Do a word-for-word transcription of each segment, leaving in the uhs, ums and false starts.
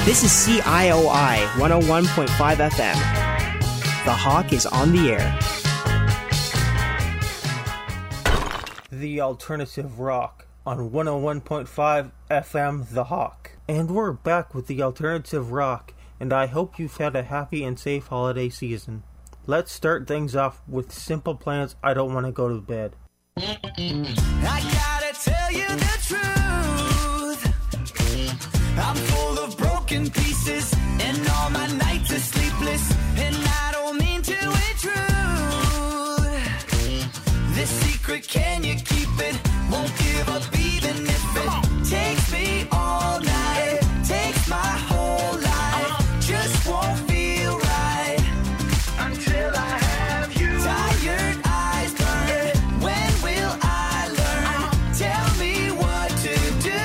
This is C I O I one oh one point five F M. The Hawk is on the air. The alternative rock on one oh one point five F M, The Hawk. And we're back with the alternative rock, and I hope you've had a happy and safe holiday season. Let's start things off with Simple Plan's I Don't Want to Go to Bed. I gotta tell you the truth. I'm full of broken pieces, and all my nights are sleepless, and I don't mean to intrude. This secret, can you keep it? Won't give up even if it takes me all night, takes my whole life, just won't feel right until I have you. Tired eyes burn, when will I learn? Tell me what to do.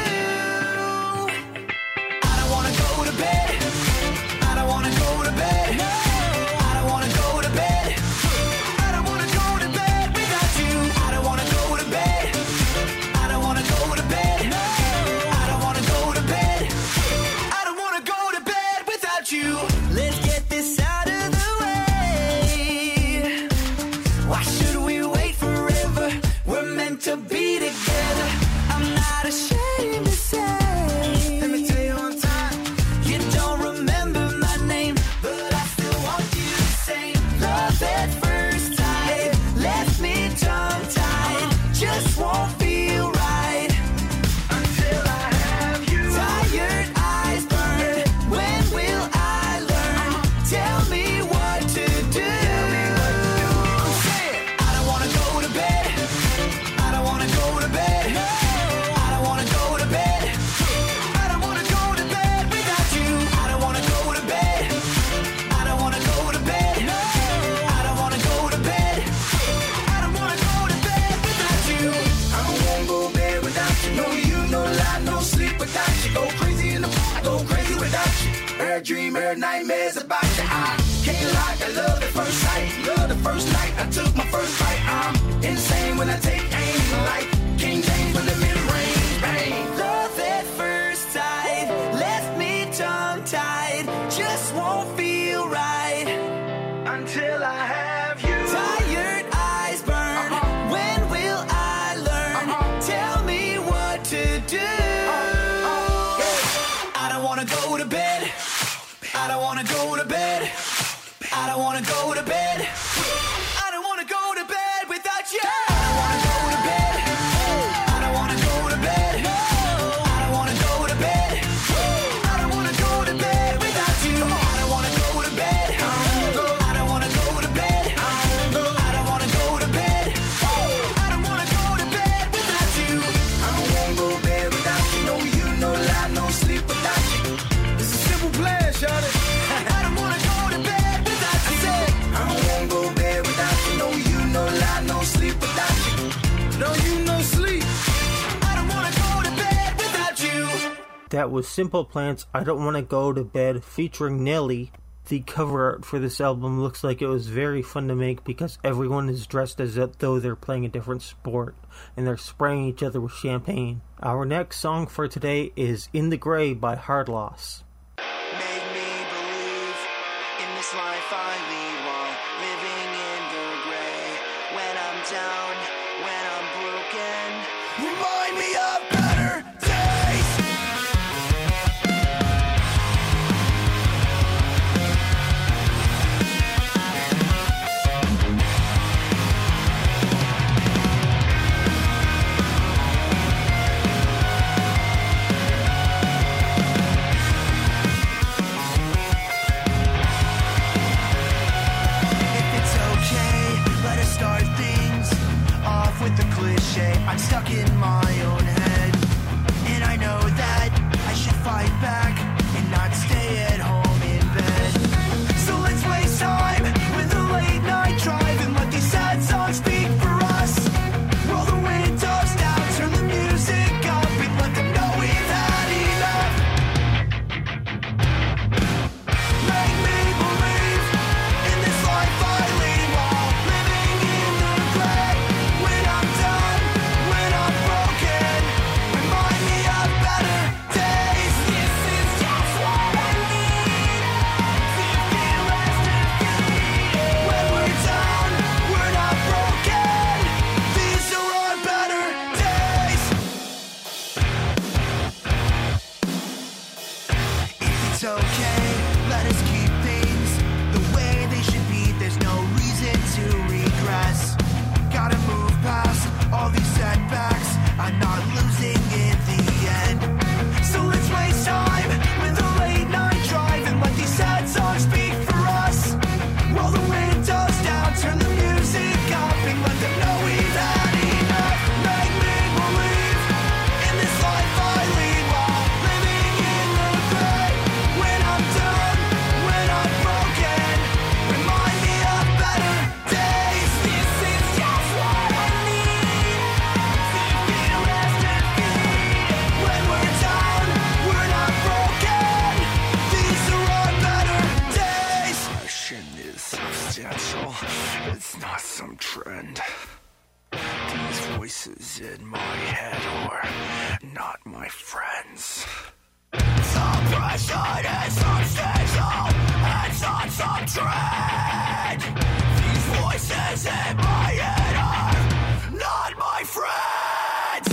I don't wanna go to bed, I don't wanna go to bed, I don't wanna go to bed, I don't wanna go to bed without you. I don't wanna go to bed, I don't wanna go to bed, I don't wanna go to bed, I don't wanna go to bed without you. Let's get this out of the way. Why should we wait forever? We're meant to be together. I'm not ashamed to say. Let me tell you one time. You don't remember my name, but I still want you the same. Love at first sight left me tongue-tied. Just won't feel right until I have you. Tired eyes burn, when will I learn? Tell me what to do. Say it. I don't wanna go to bed, I don't wanna go to bed, I don't wanna go to bed, I don't wanna go to bed without you. I don't wanna go to bed, I don't wanna go to bed, I don't wanna go to bed, I don't wanna go to bed without you. I don't wanna go to bed without you. No you, no lie, no sleep without you. Go crazy in the I go crazy without you. Every dream, every nightmares about you. I can't lie, I love at first sight. Love the first night I took my first bite. I'm insane when I take aim. Like King James when the mid-range bang. Love at first sight left me tongue-tied. Just won't feel right until I have you. Tired eyes burn, when will I learn? Tell me what to do. I don't wanna go to bed, I don't wanna go to bed, I don't wanna go to bed, I don't wanna go to bed without you. I don't wanna go to bed, I don't wanna go to bed, I don't wanna go to bed, I don't wanna go to bed without you. I don't wanna go to bed, I don't wanna go to bed, I don't wanna go to bed, I don't wanna go to bed without you. I don't wanna go to bed without you. No you, no lie, no sleep without you. It's a simple plan, shawty. I don't wanna go to bed without you. I said, I don't wanna go to bed without you. No you, no lie, no sleep without you. No you, no sleep. I don't wanna go to bed without you. That was Simple Plan's I Don't Want to Go to Bed featuring Nelly. The cover art for this album looks like it was very fun to make because everyone is dressed as though they're playing a different sport and they're spraying each other with champagne. Our next song for today is In the Gray by Hard Loss. Make me believe in this life I lead while living in the gray. When I'm down, when I'm broken, remind me of better days. Suppression is substantial, it's on some trend. These voices in my head are not my friends.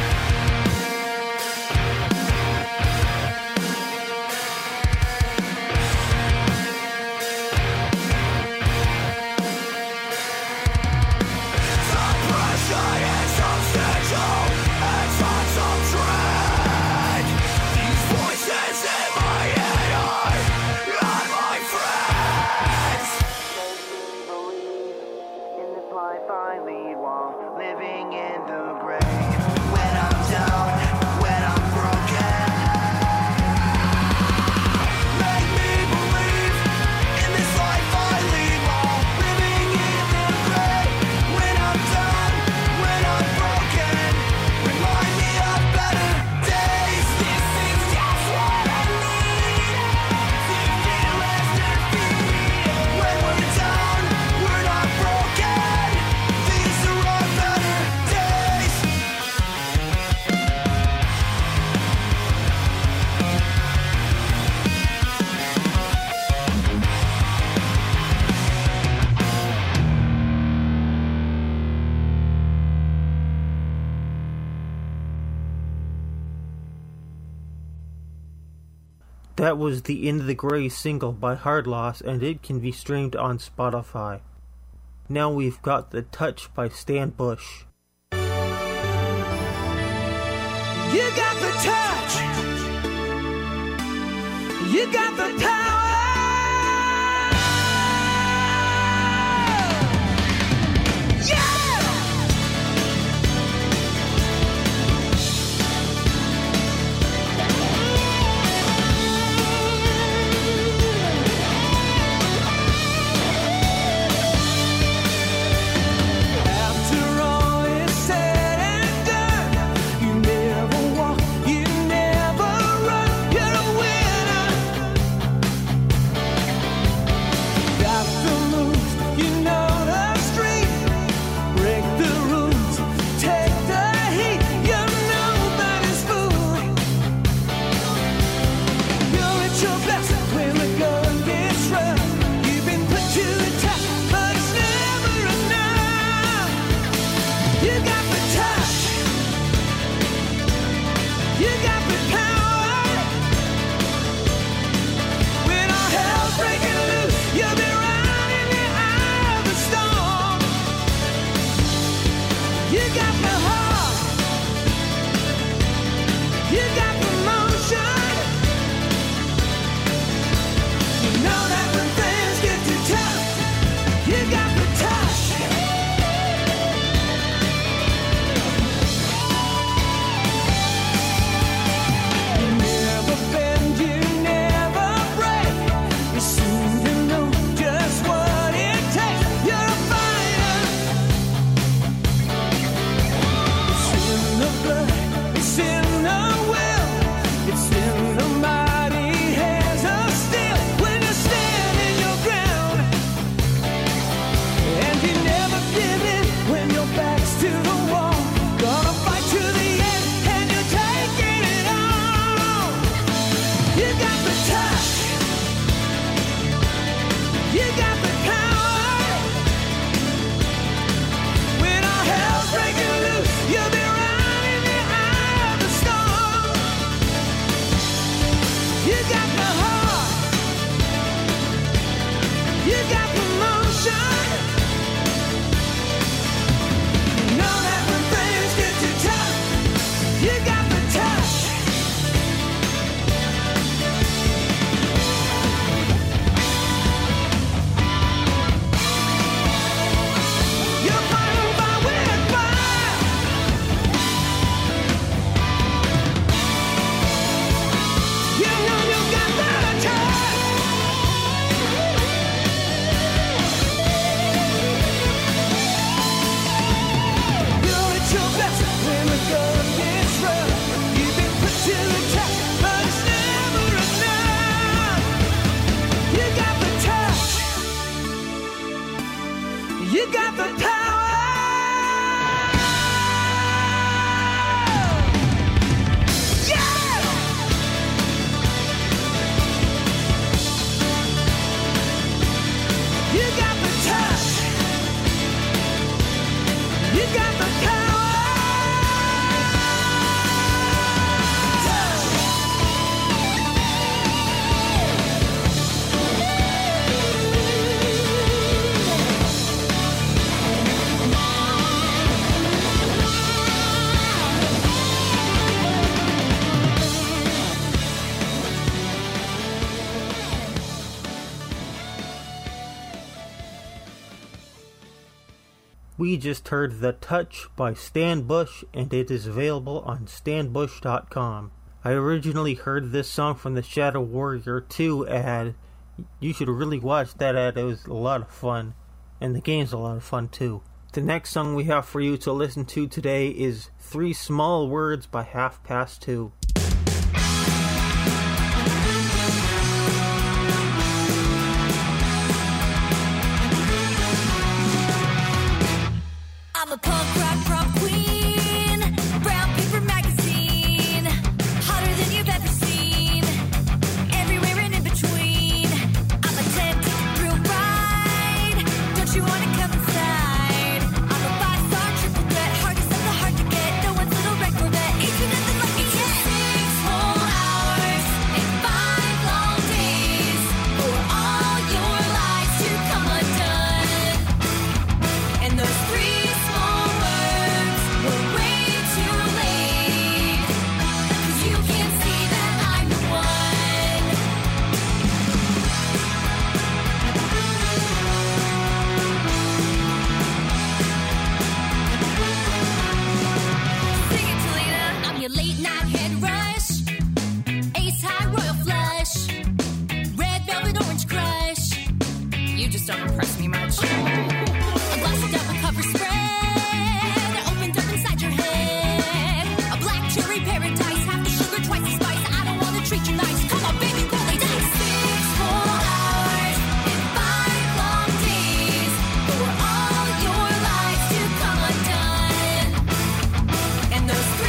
Suppression is substantial, it's on some trend. These voices in my head are not my friends. In this life I lead while living in the grave. When I'm down, when I'm broken, Make me believe in this life I lead while living in the grave. When I'm done, when I'm broken, remind me of better days. This is just what I need to feel less defeated. When we're down, we're not broken. These are our better days. That was the In the Grey single by Hard Loss, and it can be streamed on Spotify. Now we've got The Touch by Stan Bush. You got the touch. You got the power. Yeah! After all is said and done, you never walk, you never run, you're a winner. Got the moves, you know the street, break the rules, take the heat, you're nobody's fool. You're at your best when the gun gets rough. You've been put to the test, but it's never enough. You got the touch. You got the power. When all hell's breaking loose, you'll be right in the eye of the storm. You got the heart. You got the motion. You know that when things get too tough, you got the touch. You never bend, you never break. You seem to know just what it takes. You're a fighter. It's in the blood, it's in the will, it's in the mighty hands of steel. When you're standing your ground, and you never give in when your back's to the wall. Gonna fight to the end, and you're taking it all. You got the touch. You got the power. When all hell's breaking loose, you'll be right in the eye of the storm. You got the heart. You got the motion. You know that when things get too tough, you got the touch. You're fighting by with fire. You know you got the We just heard The Touch by Stan Bush, and it is available on stan bush dot com. I originally heard this song from the Shadow Warrior two ad. You should really watch that ad, it was a lot of fun. And the game's a lot of fun too. The next song we have for you to listen to today is Three Small Words by Half Past Two. I'm a punk rock prom queen, brown paper magazine, hotter than you've ever seen, everywhere and in between. I'm a ten-ticket thrill ride, don't you want to come inside? I'm a five-star triple threat, hardest of the hard to get, no one's little red Corvette, each of them like me yet. Six whole hours and five long days for all your lies to come undone, and those three late night head rush, ace high royal flush, red velvet orange crush. You just don't impress me much. A glass of double cover spread opened up inside your head. A black cherry paradise, half the sugar, twice the spice. I don't want to treat you nice. Come on, baby, roll it dice. Six whole hours and five long days for all your lies to come undone, and those three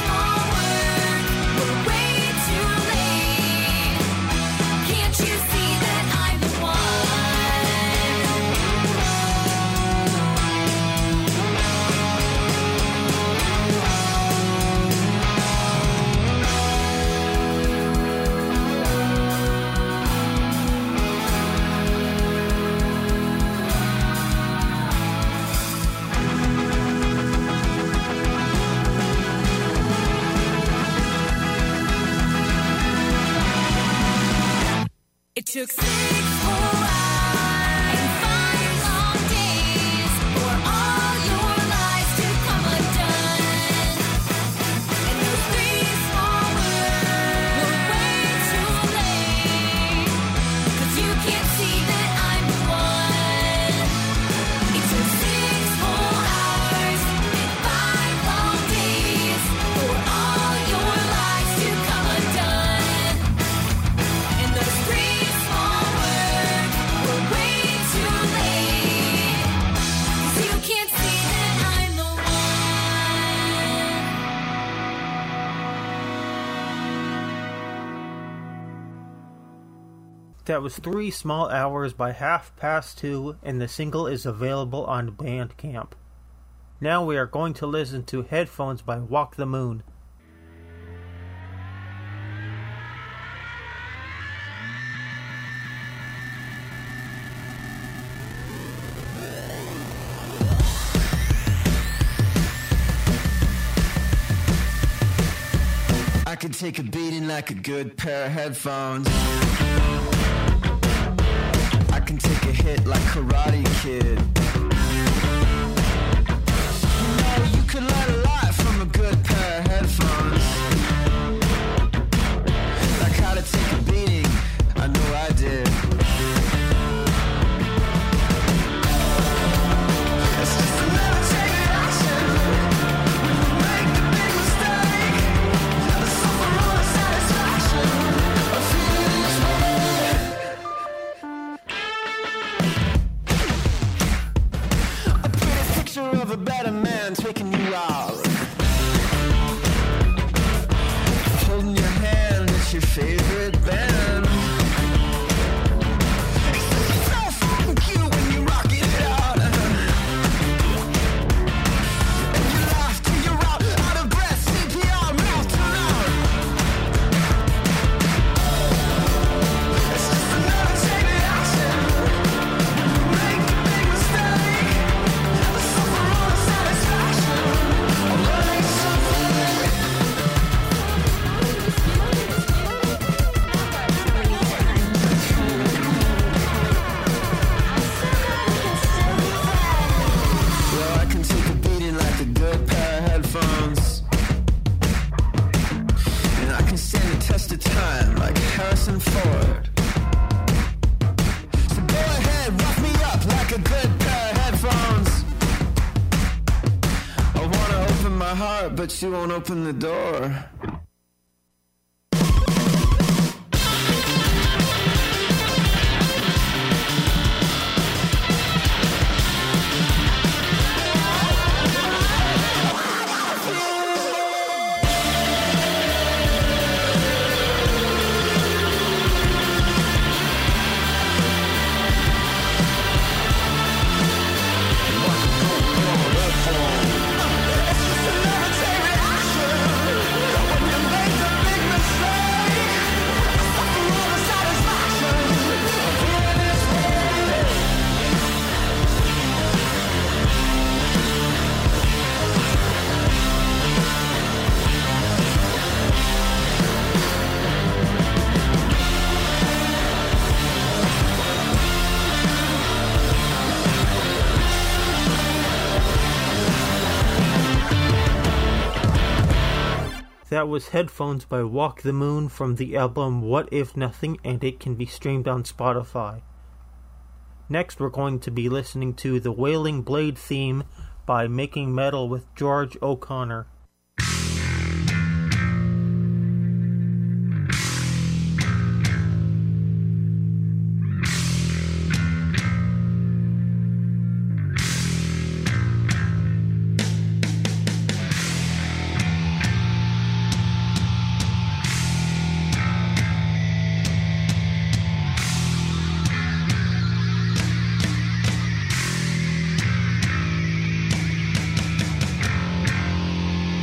it took six whole hours and five long days for all your lies to come undone, and those three small words were way too late, 'cause you can't see that I'm the one. It took six whole hours and five long days for all your lies to come undone, and those three That was Three Small Hours by Half Past Two, and the single is available on Bandcamp. Now we are going to listen to Headphones by Walk the Moon. I could take a beating like a good pair of headphones. I can take a hit like Karate Kid. You know, you could learn a lot from a good pair of headphones. Like how to take a beating, I know I did. It's just another take of action. When you make the big mistake, the suffer all the satisfaction of feeling each way. Of a better man taking you out, holding your hand at your favorite band. It's so fucking cute when you rock it out, and you laugh till you're out, out of breath, C P R, mouth to mouth. It's just another take of action. Make a big mistake. Satisfaction. she won't open the door. That was Headphones by Walk the Moon from the album What If Nothing, and it can be streamed on Spotify. Next, we're going to be listening to the Wailing Blade theme by Making Metal with George O'Connor. Thank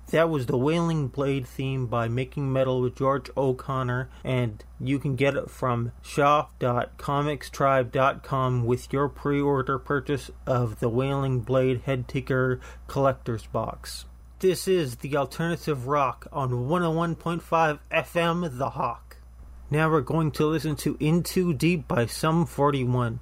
That was the Wailing Blade theme by Making Metal with George O'Connor, and you can get it from shop dot comics tribe dot com with your pre-order purchase of the Wailing Blade Headtaker Collector's Box. This is the Alternative Rock on one oh one point five F M The Hawk. Now we're going to listen to In Too Deep by Sum forty-one.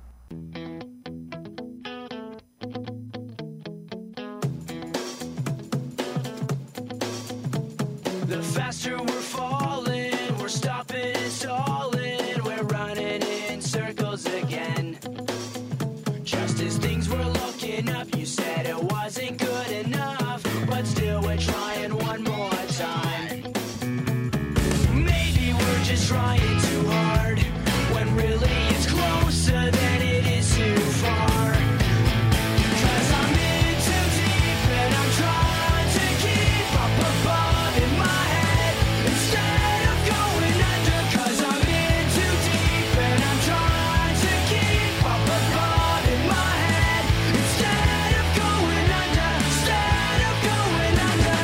The faster we're falling, we're stopping and stalling, we're running in circles again. Just as things were looking up, you said it wasn't good enough, but still we're trying one more time. Maybe we're just trying too hard, when really it's closer than it is too far. 'Cause I'm in too deep and I'm trying to keep up above in my head instead of going under. 'Cause I'm in too deep and I'm trying to keep up above in my head instead of going under. Instead of going under.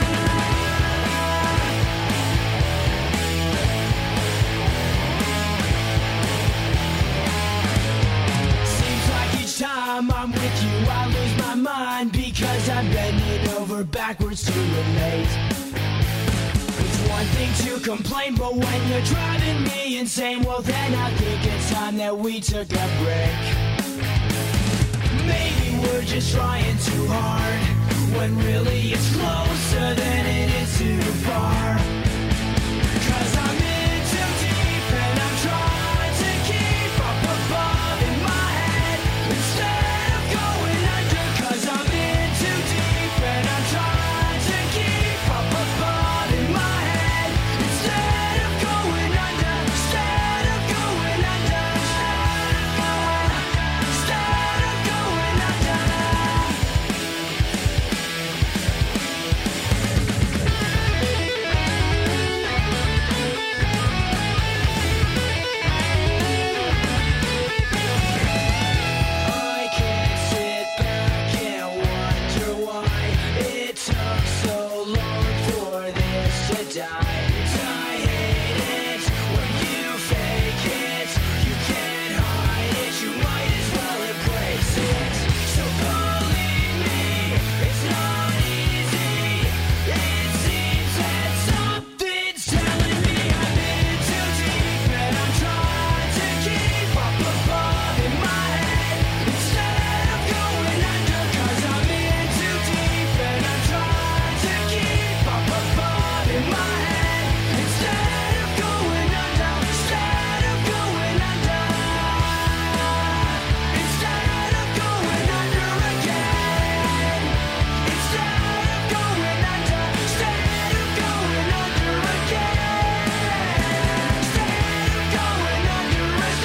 Seems like each time I'm with you, I lose my mind because I'm bending over backwards to relate. It's one thing to complain, but when you're driving me insane, well then I think it's time that we took a break. Maybe we're just trying too hard, when really it's closer than it is too far. 'Cause I'm in too deep and I'm trying to keep up above in my head instead of going under. 'Cause I'm in too deep and I'm trying to keep up above in my head instead of going under. Instead of going under. Instead of going under. I can't sit back and wonder why it took so long for this to die. I hate it when you fake it. You can't hide it. You might as well embrace it. So believe me, it's not easy. It seems that something's telling me I'm in too deep and I'm trying to keep up above in my head instead of going under. 'Cause I'm in too deep and I'm trying to keep up above in my head instead of going under. Instead of going under. Instead of going under again. Instead of going under. Instead of going under again. Instead of going under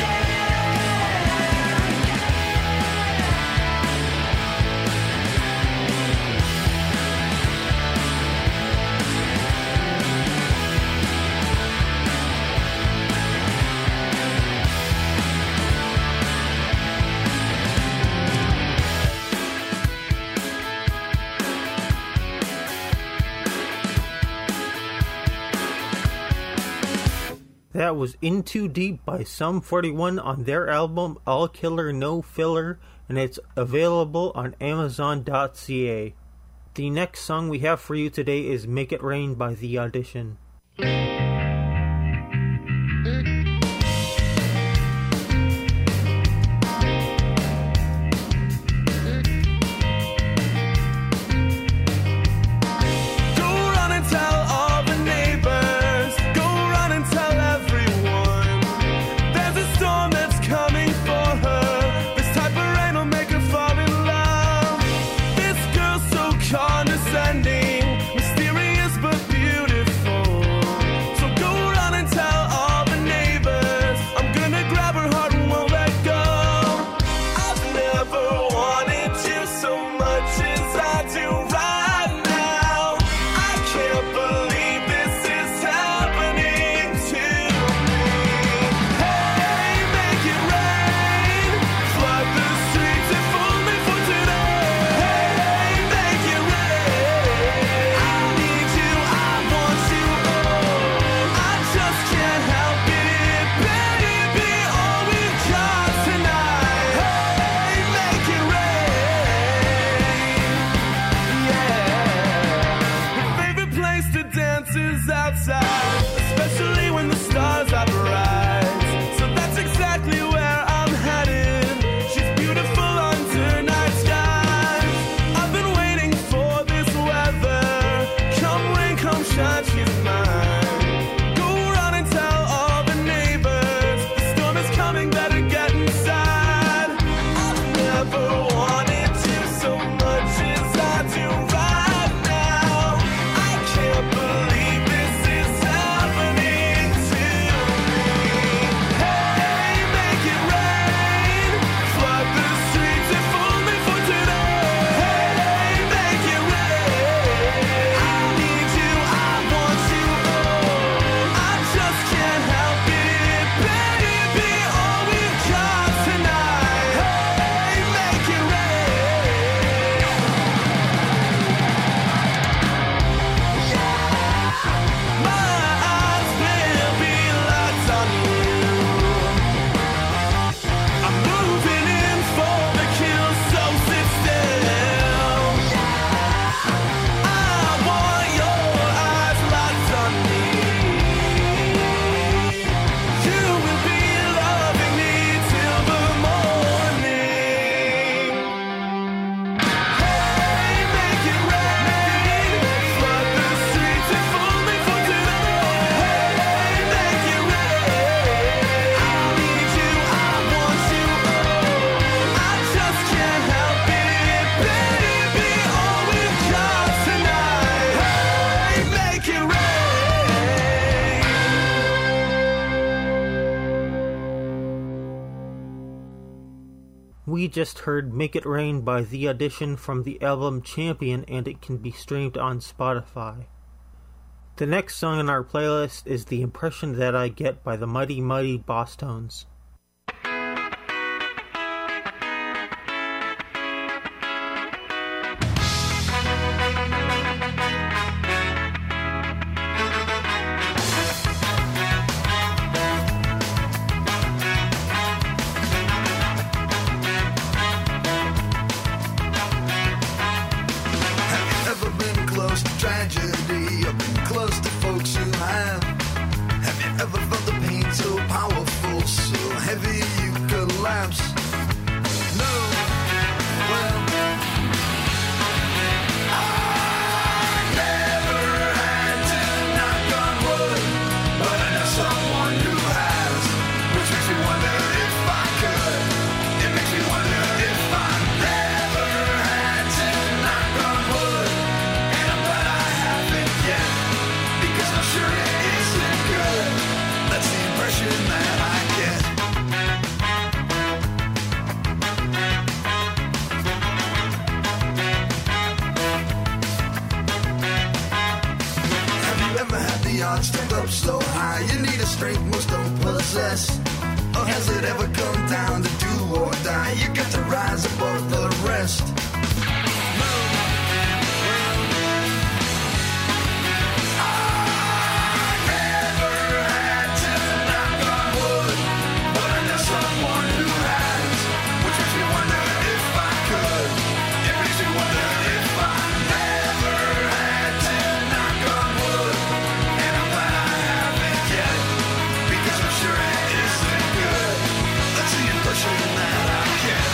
That was In Too Deep by Sum forty-one on their album All Killer No Filler, and it's available on amazon dot c a. The next song we have for you today is Make It Rain by The Audition. Go run and tell all the neighbors. Go run and tell everyone. There's a storm that's coming for her. This type of rain will make her fall in love. This girl's so condescending, mysterious but beautiful. We just heard Make It Rain by The Audition from the album Champion, and it can be streamed on Spotify. The next song on our playlist is The Impression That I Get by the Mighty Mighty Boss Tones. Ever been close to tragedy or been close to folks who have? Have you ever felt the pain so powerful, so heavy you collapse? No, well, I never had to knock on wood, but I know someone who has, which makes me wonder if I could. It makes me wonder if I never had to knock on wood. And I'm glad I haven't yet, because I'm sure it isn't good. That's the impression that I get. Have you ever had the odds stacked up so high you need a strength most don't possess? Or has it ever come down to do or die? You got to rise above the rest. No. I never had to knock on wood, but I know someone who has, which makes me wonder if I could. It makes me wonder if I never had to knock on wood, and I'm glad I haven't yet, because I'm sure it isn't good. That's the impression that I get.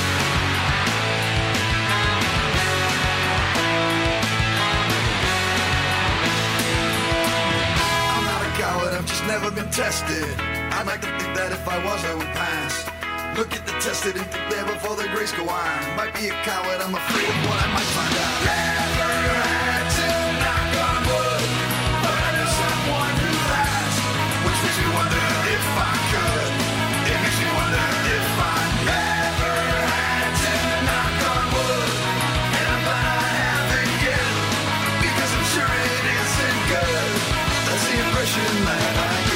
I'm not a coward, I've just never been tested. I'd like to think that if I was, I would pass. Look at the tested and prepare before the grace go on. Might be a coward, I'm afraid of what I might find out. Never had to knock on wood, but I know someone who has, which makes me wonder if I could. It makes me wonder if I never had to knock on wood, and I'm glad I haven't yet, because I'm sure it isn't good. That's the impression that I get.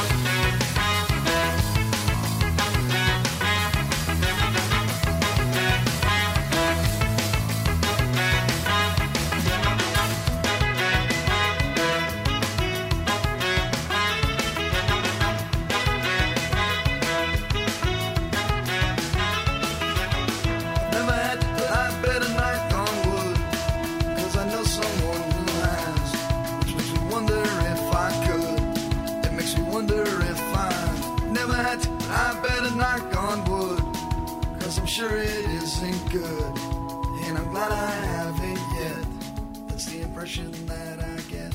Never had to put I better knock on wood, cause I know someone who has, which makes me wonder if I could. It makes me wonder if I never had to put I better knock on wood, cause I'm sure it isn't good, and I'm glad I haven't yet. That's the impression that I get.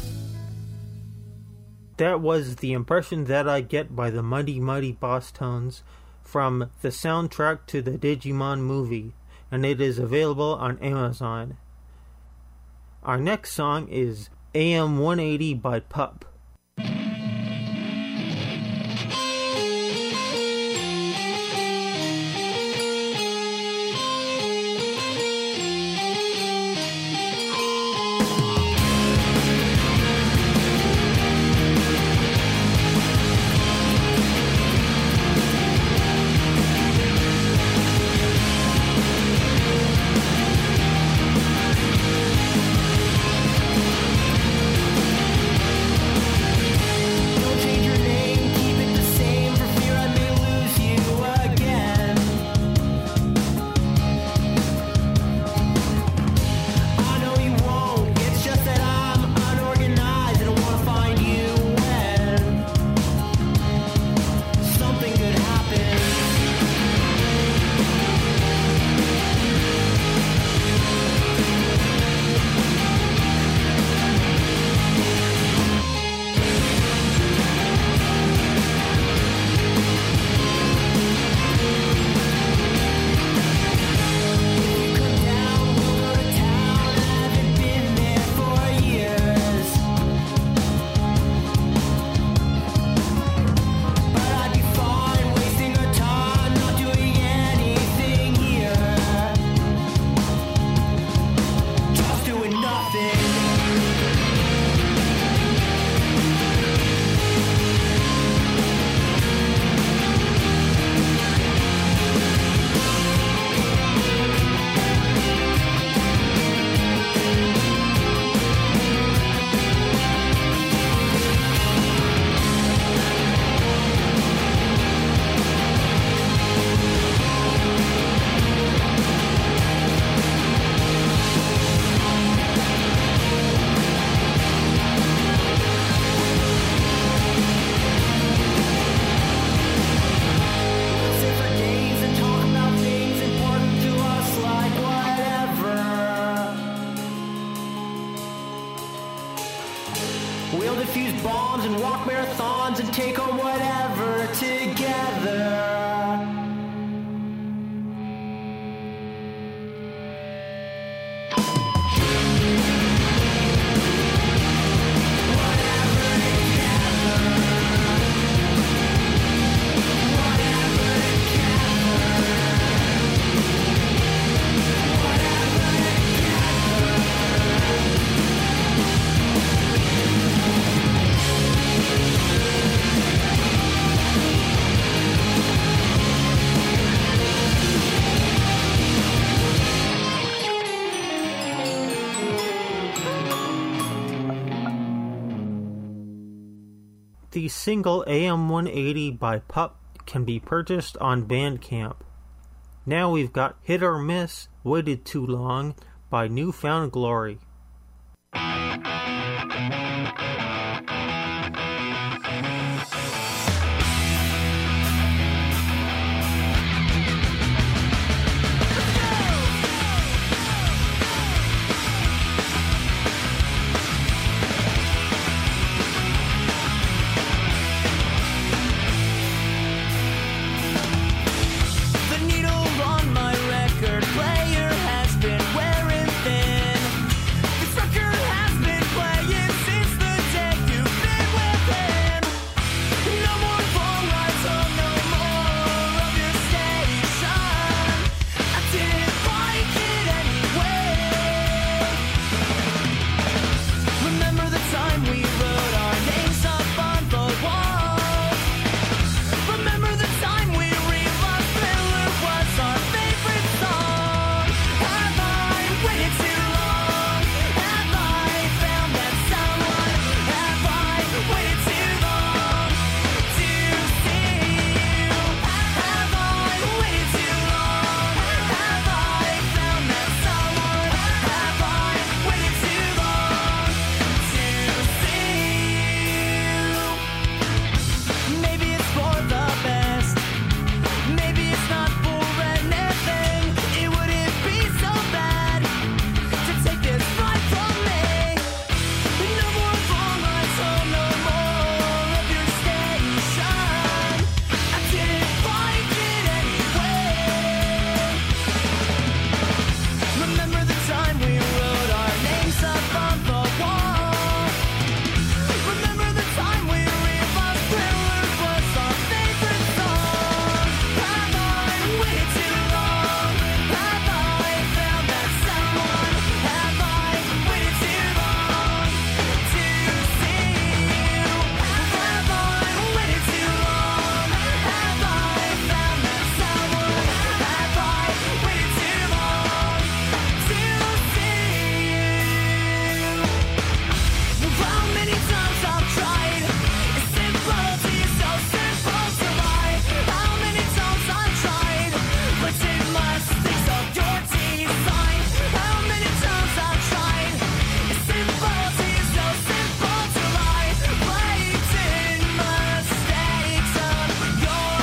That was The Impression That I Get by the Mighty Mighty Boss Tones from the soundtrack to the Digimon movie, and it is available on Amazon. Our next song is A M one eighty by Pup. I and walk marathons and take on whatever together. The single A M one eighty by Pup can be purchased on Bandcamp. Now we've got Hit or Miss, Waited Too Long by Newfound Glory. The needle on my record player has been wearing thin. This record has been playing since the day you've been within. No more long rides home, no more of your station. I didn't like it anyway. Remember the time we wrote our names up on the wall? Remember the time we realized Thriller was our favorite song? Have I waited too long? Have I found that someone? Have I waited too long to see you? Have I waited too long? Have I found that someone? Have I waited too long to see you? Maybe it's for the best. Maybe it's not for anything. It wouldn't be so bad to take this ride from me. No more long rides home, no more of your station. I didn't like it anyway. Remember the time we wrote our names up on the wall? Remember the time we realized Thriller was our favorite song? Have I waited too long? Have I found that someone? Have I waited too long to see you? Have I waited too long? Have I found that someone? Have I waited too long to see you? How many times I've tried? It's simple to you, so simple to lie. How many times I've tried? But it must think of your design. How many times I've tried? It's simple to you, so simple to lie. Blatant mistakes of your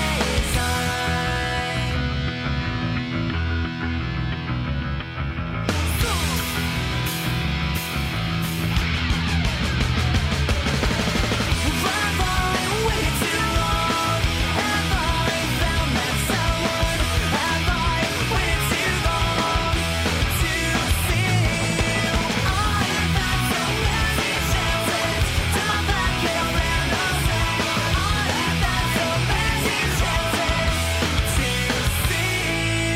Have I waited too long? Have I found that someone? Have I waited too long to see you? I've had so many chances to my back around the same. I've had so many chances to see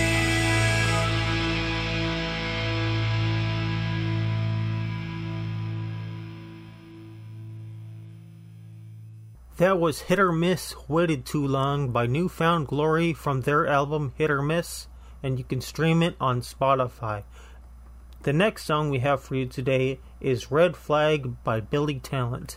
That was Hit or Miss, Waited Too Long by Newfound Glory from their album Hit or Miss, and you can stream it on Spotify. The next song we have for you today is Red Flag by Billy Talent.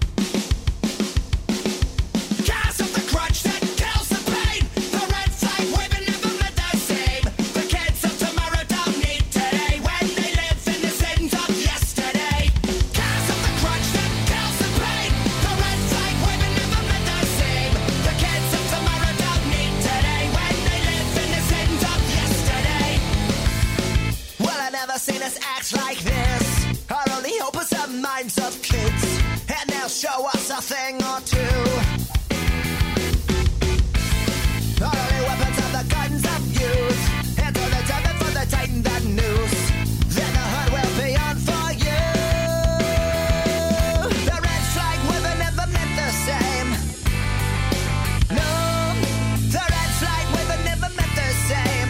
Cast of the crutch that kills the pain. The red flag waving never meant the same. The kids of tomorrow don't need today when they live in the sins of yesterday. Cast of the crutch that kills the pain. The red flag waving never meant the same. The kids of tomorrow don't need today when they live in the sins of yesterday. Well, I never seen us act like this. Our only hope is the minds of kids. thing or two. All the weapons of the guns of youth. Into the desert for the tighten that noose. Then the hunt will be on for you. The red flag weather never meant the same. No, the red flag weather never meant the same.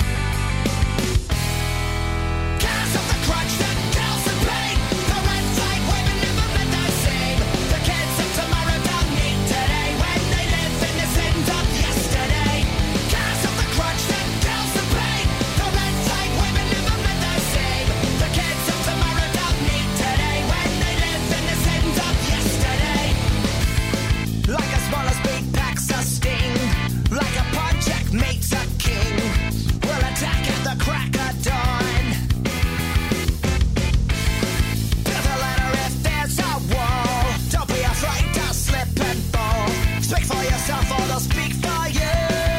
Cast of the crutch that kills the pain. The red flag weather never meant the same. The kids of tomorrow don't need today when they live in the sins of yesterday. Cast of the crutch that kills the pain. The red flag weather never meant the same. The kids of tomorrow don't need today when they live in the sins of yesterday. Like a smaller speed packs a sting. Like a project meets a king. We'll attack at the crack of dawn. Build a ladder if there's a wall. Don't be afraid to slip and fall. Speak for yourself or they'll speak for you.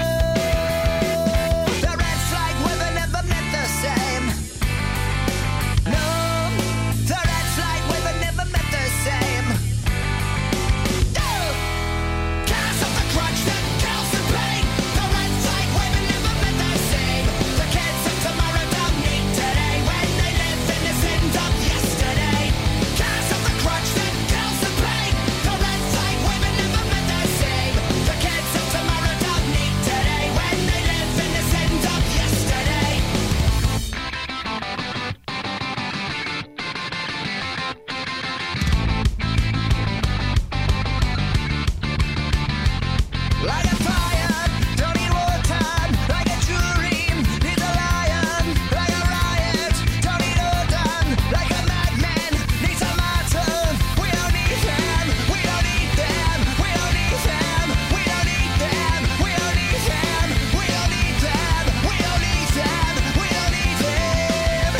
The red flag weather never meant the same. No, the red flag weather never meant the same. No! Cast of the crutch that kills the pain. The red flag weather never meant the same. The kids of tomorrow don't need today when they live in the sins of yesterday. Cast of the crutch that kills the pain. The red flag weather never meant the same. The kids of tomorrow don't need today when they live in the sins of yesterday. Like a fire, don't need water. Like a dream, needs a lion. Like a riot, don't need order. Like a madman, needs a martyr. We don't need them, we don't need them, we don't need them, we don't need them, we don't need them, we don't need them, we don't need them, we don't need them.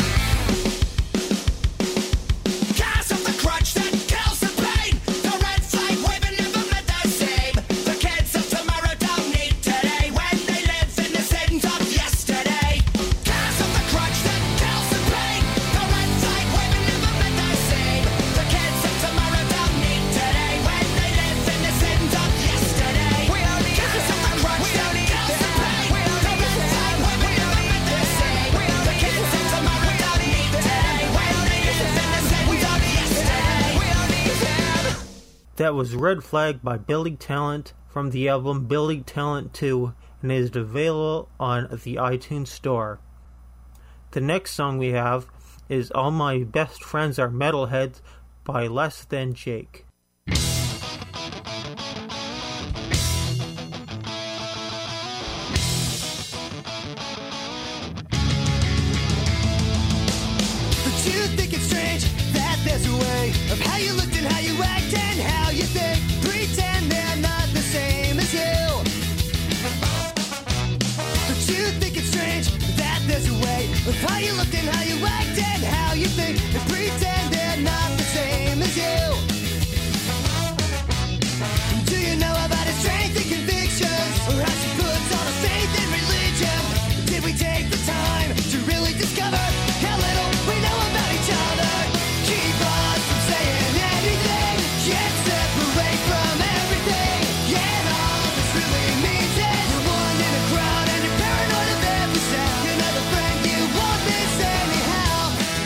Cast of the crutch that kills the pain. The red flag waving never meant the same. The kids of tomorrow don't need today when they live in the sins of yesterday. Cast of the crutch that kills the pain. The red flag waving never meant the same. The kids of tomorrow don't need today when they live in the sins of yesterday. We don't need cast of the crutch that kills the pain. The red flag waving never meant the same. The kids of tomorrow don't need today when they live in the sins of yesterday. We don't need them. That was Red Flag by Billy Talent from the album Billy Talent two and is available on the iTunes Store. The next song we have is All My Best Friends Are Metalheads by Less Than Jake. But you think it's strange that there's a way of how you looked and how you act and how you think. Pretend they're not the same as you. But you think it's strange that there's a way of how you looked and how you act and how you think. And pretend they're not the same as you. Do you know about his strength and convictions? Or how she puts on a faith and religion? Did we take the time to really discover how little we know about each other? Keep us from saying anything, can't separate from everything. Yeah, and all this really means is you're one in a crowd and you're paranoid of every sound. Another friend, you want this anyhow.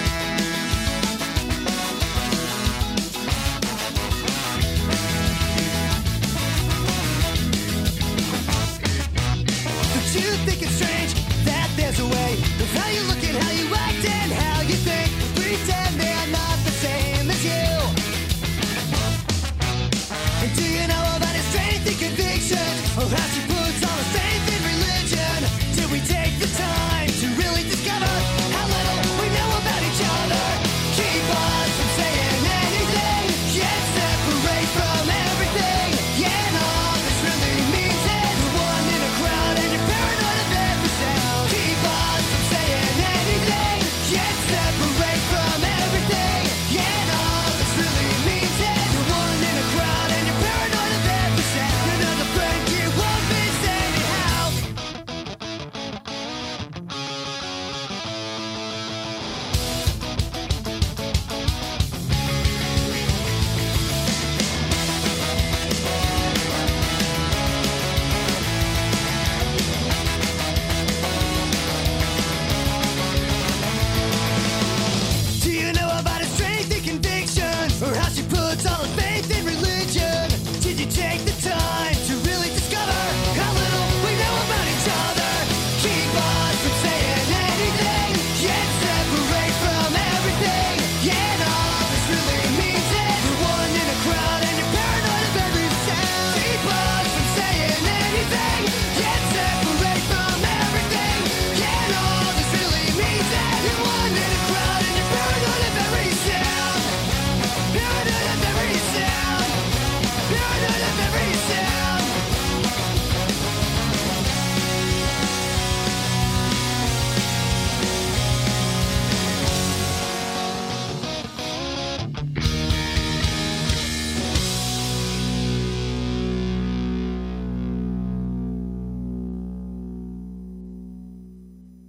But you think it's strange that there's a way of how you look and how you act and how you think. Pretend they're not the same as you. And do you know about his strength and convictions? Or how she puts on a faith in religion? Did we take the time to really discover how little we know about each other? Keep us from saying anything, can't separate from everything. Yeah, and all this really means is you're one in a crowd and you're paranoid of every sound. Keep us from saying anything, can't separate from everything. Yeah, and all this really means is you're one in a crowd and you're paranoid of every sound. Another friend, you won't be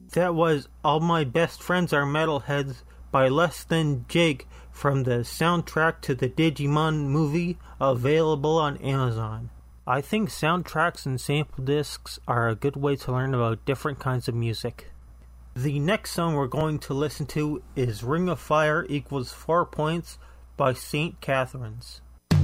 That was All My Best Friends Are Metalheads by Less Than Jake from the soundtrack to the Digimon movie, available on Amazon. I think soundtracks and sample discs are a good way to learn about different kinds of music. The next song we're going to listen to is Ring of Fire equals four points by Saint Catharines.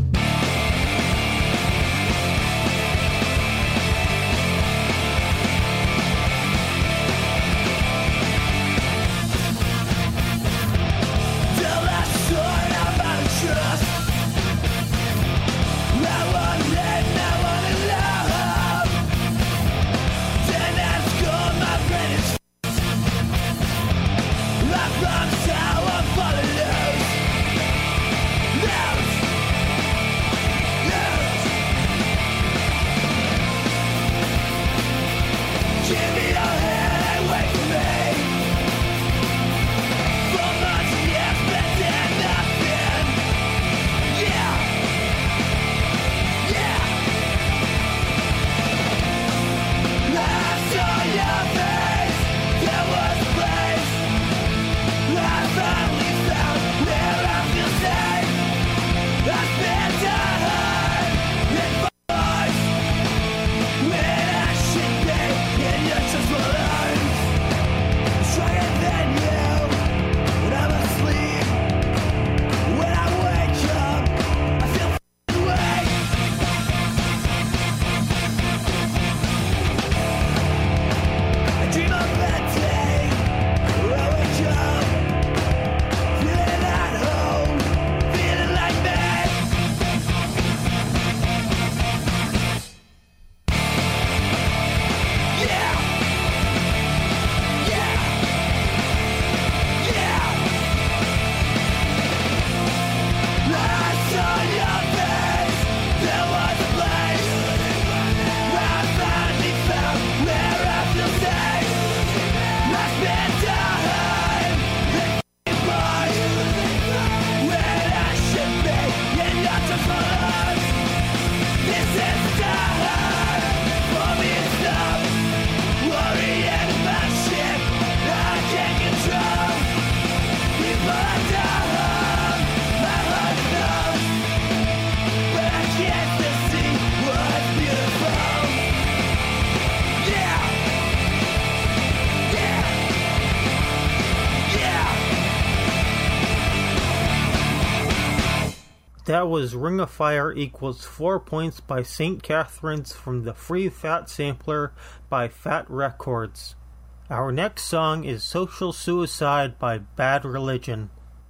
That was Ring of Fire equals four points by Saint Catharines from the Free Fat Sampler by Fat Records. Our next song is Social Suicide by Bad Religion.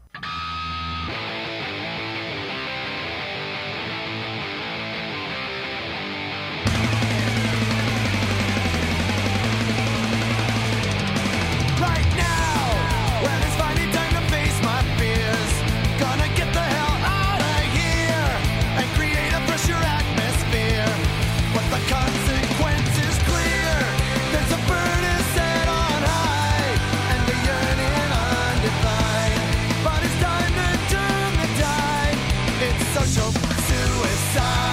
Right now, when it's finally time to face my fears, gonna get the hell out of here and create a fresher atmosphere. But the consequence is clear. There's a burden set on high and the yearning undefined. But it's time to turn the tide. It's social suicide.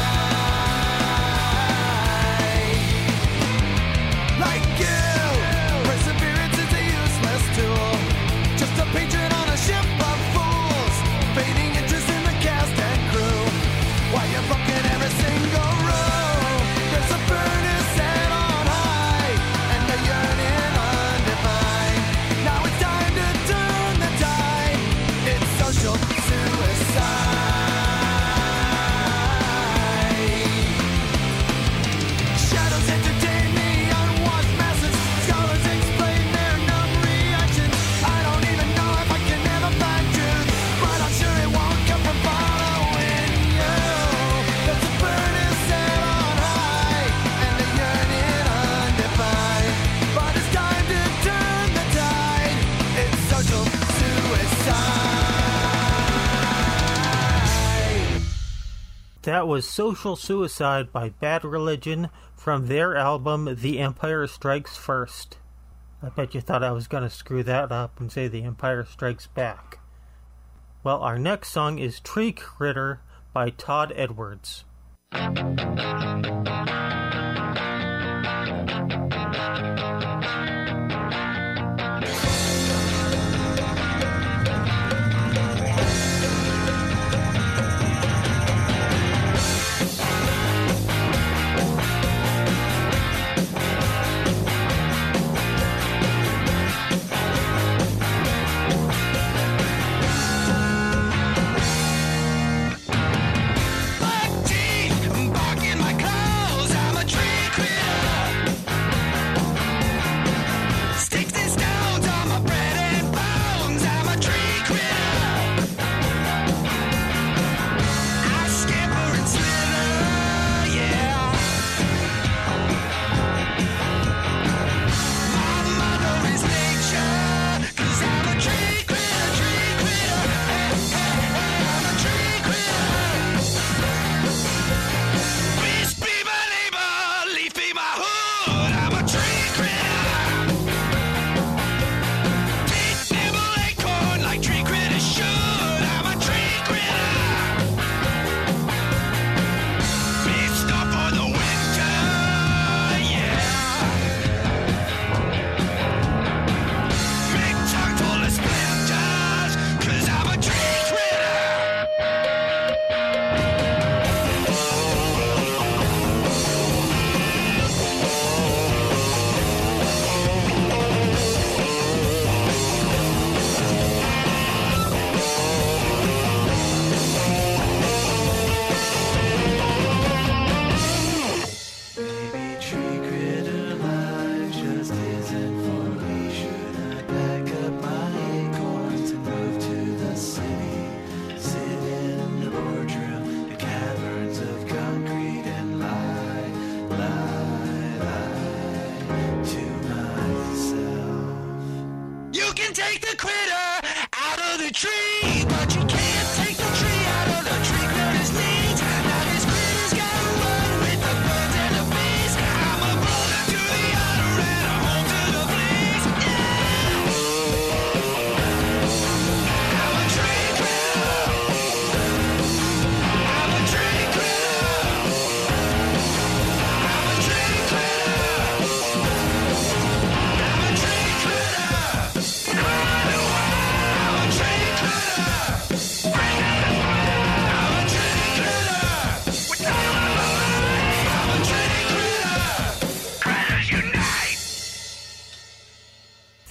Like you, perseverance is a useless tool. Just a patron on a ship of fools, fading interest in the cast and crew. While you're broken every single room, there's a burden set on high and the yearning undefined. Now it's time to turn the tide. It's social suicide. Shadows entertain the unwashed masses. Scholars explain their numb reactions. I don't even know if I can ever find truth, but I'm sure it won't come from following you. There's a burden set on high and the yearning undefined. But it's time to turn the tide. It's social suicide. That was Social Suicide by Bad Religion from their album The Empire Strikes First. I bet you thought I was going to screw that up and say The Empire Strikes Back. Well, our next song is Tree Critter by Todd Edwards.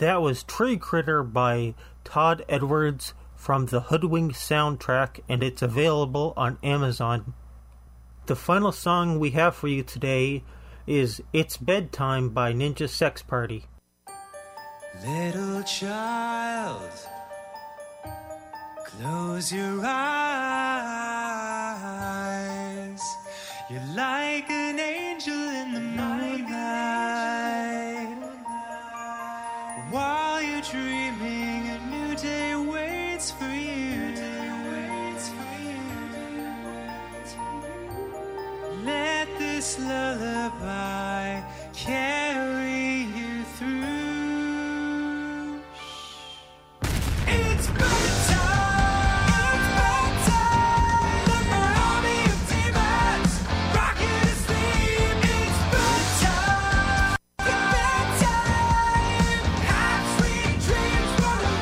That was Tree Critter by Todd Edwards from the Hoodwink soundtrack, and it's available on Amazon. The final song we have for you today is It's Bedtime by Ninja Sex Party. Little child, close your eyes. You're like an angel in the moonlight. While you're dreaming, a new day waits for you. Let this lullaby carry you through. It's bedtime, it's bedtime. Let my army of demons rock you to sleep. It's bedtime, it's bedtime. Have sweet dreams for the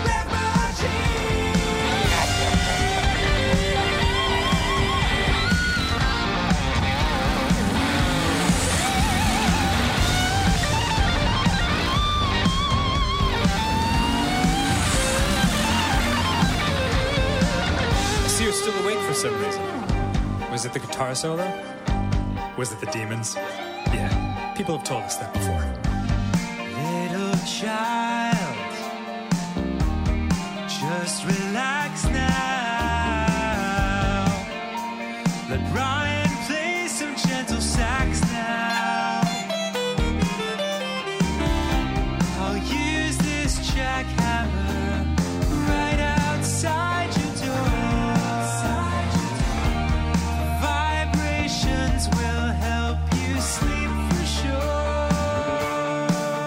You're still awake for some reason. Was it the guitar solo? Was it the demons? Yeah, people have told us that before. Little child, just relax now. Let Ryan play some gentle sax now. I'll use this jackhammer right outside your door. Vibrations will help you sleep for sure.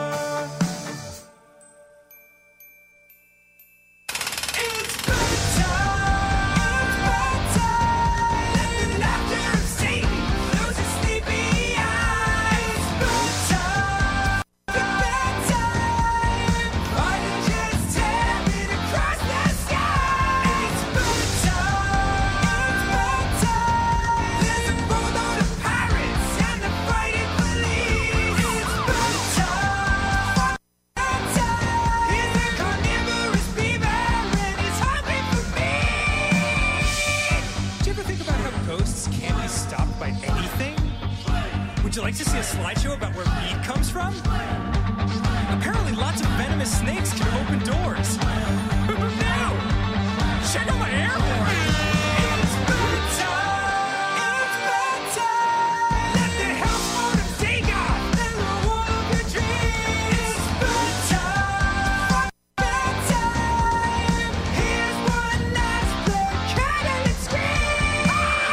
It's bedtime, it's bedtime. Let the laughter of Satan lose his sleepy eyes. It's bedtime, it's bedtime. Why don't you just tear it across the sky? It's bedtime, it's bedtime. There's a boatload of pirates and the fighting police. It's bedtime, bedtime. He's a carnivorous beaver and he's hungry for meat. Do you ever think about how ghosts can't be stopped by anything? Would you like to see a slideshow about where meat comes from? Apparently lots of venomous snakes can open doors. Now! Check out my air horn! It's bedtime, it's bedtime. Let the hellspawn of Dagon and the war of your dreams. It's bedtime, bedtime. Here's one last play, cackle and scream.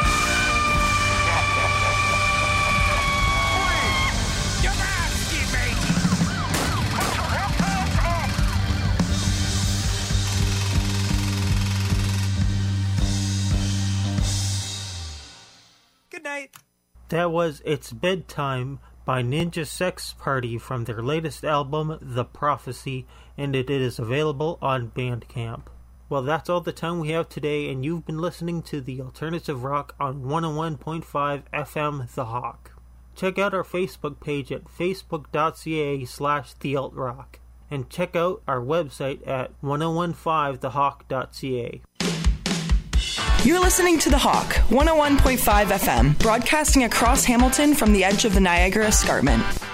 You're nasty, mate. Good night. That was It's Bedtime by Ninja Sex Party from their latest album, The Prophecy, and it is available on Bandcamp. Well, that's all the time we have today, and you've been listening to the Alternative Rock on one oh one point five F M The Hawk. Check out our Facebook page at facebook.ca slash thealtrock, and check out our website at ten fifteen the hawk dot c a. You're listening to The Hawk, one oh one point five F M, broadcasting across Hamilton from the edge of the Niagara Escarpment.